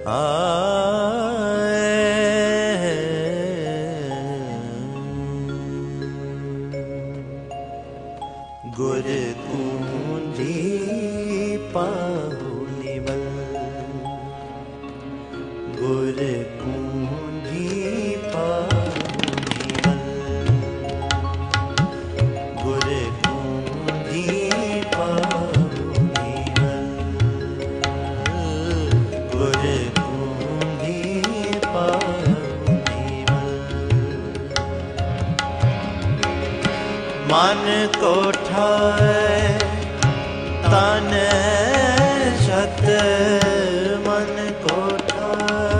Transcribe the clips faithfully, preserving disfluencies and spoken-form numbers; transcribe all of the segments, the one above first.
गुर कूंजी पाहुनिवल, गुर कूंजी पाहुनिवल, गुर कूंजी पाहुनिवल, गुर कूंजी पाहुनिवल। मन कोठा तन शत, मन कोठा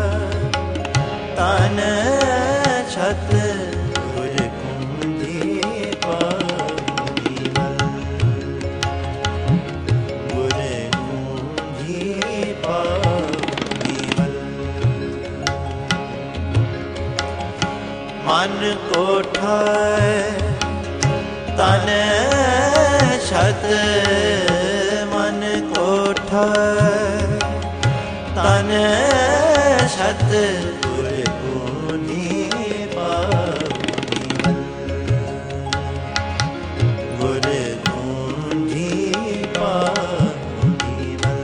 तन शत, गुर कूंजी पाहुनिवल, गुर कूंजी पाहुनिवल। मन कोठा तन शत, मन कोठा तन शत, गुर कूंजी पाहुनिवल, गुर कूंजी पाहुनिवल।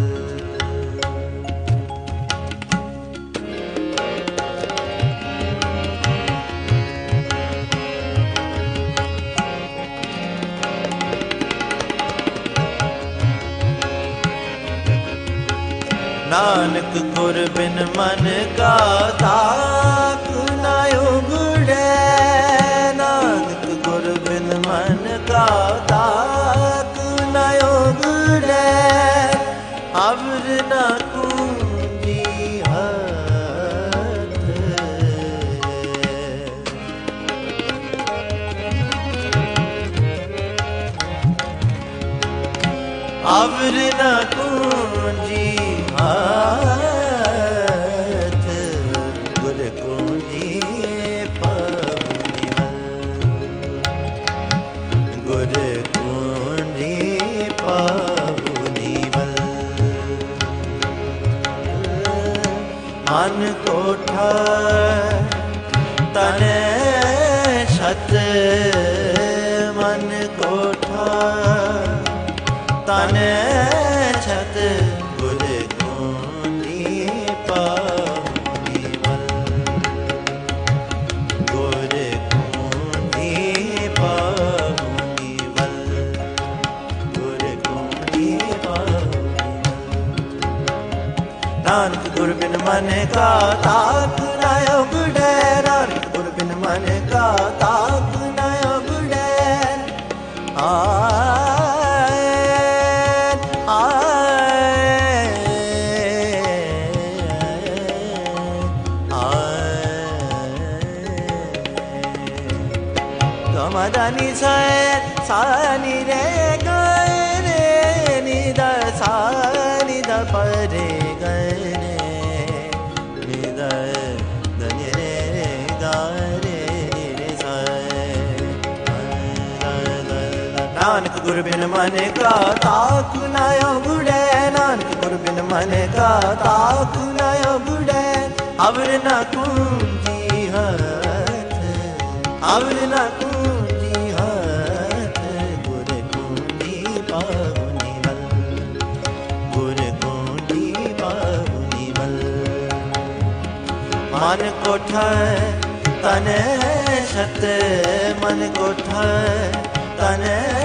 नानक गुर बिन मन का ताक न उगड़े, नानक गुर बिन मन का ताक न उगड़े, अवर न कूंजी हाथ, अवर न कूंजी हाथ, गुर कूंजी पाहुनिवल, गुर कूंजी पाहुनिवल। मन कोठा तन शत, मन कोठा तन शत, गुर कूंजी पाहुनिवल, गुर कूंजी पाहुनिवल, गुर कूंजी पाहुनिवल। नानक गुर बिन मन का ताक न उगड़े, नानक गुर बिन मन का ताक न उगड़े, आ मदनी सा नी रे ग रे नि द सा नि द प रे ग रे नि द द नि रे ग रे नि रे सा। नानक गुर बिन मन का ताक न उगड़े, नानक गुर बिन मन का ताक न उगड़े, अवर न कूंजी हाथ, अवर न कूंजी हाथ, गुर कूंजी पाहुनिवल, गुर कूंजी पाहुनिवल। मन कोठा तन शत, मन कोठा तन